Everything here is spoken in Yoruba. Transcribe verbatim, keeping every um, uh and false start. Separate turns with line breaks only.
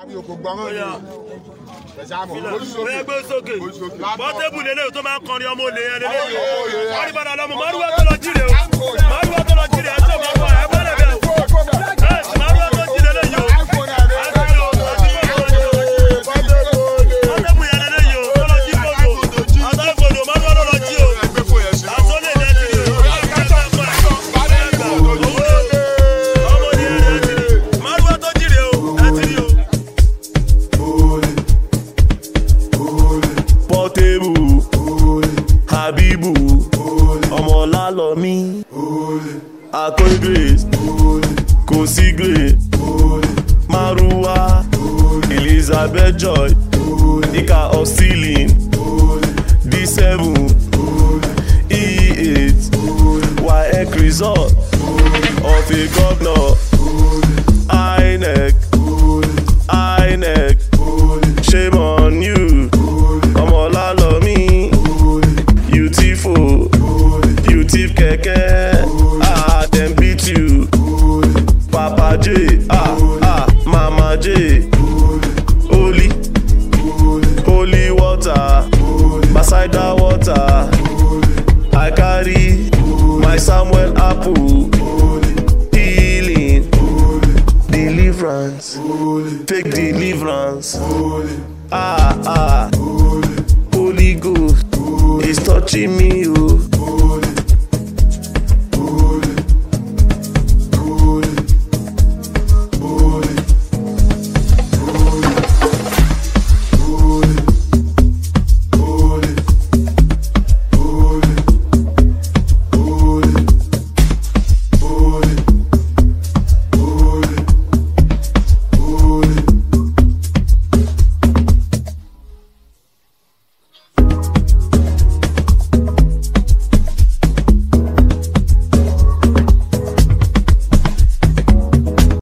gbé sókè bọ́tẹ́bù lélẹ̀ tó máa ń kọrin ọmọ olè yẹn lélẹ̀ wọ́n ní padà lọ́mọ márùwá tó lọ jíire o márùwá tó lọ jíire ẹ̀ tó máa kọ́ ẹ̀ bọ́lẹ̀ bẹ́ẹ̀ o márùwá tó jíire lẹ́yìn o bọ́tẹ́bù yẹn lélẹ̀ o tó lọ jí fòdò àtọ́ fòdò márùwá tó lọ jí o àtọ́ lè lẹ́ jíire o ọmọ ní ẹ̀ lẹ́ jíire márùwá tó jíire o ẹ̀ jíire o. Portable, Habibu, ọmọ lálọ́mí, Akoi Grace, Kosi Grace, Maruwa, Elizabeth Joy, Ika of Stealing, D seven, E eight, Y X result of a governor, I N E C, I N E C, shame on you. Ah, them beat you, Papa J, ah, ah, Mama J, holy, holy water, beside the water, I carry my Samuel apple, healing, deliverance, fake deliverance, ah, ah, Holy Ghost is touching me.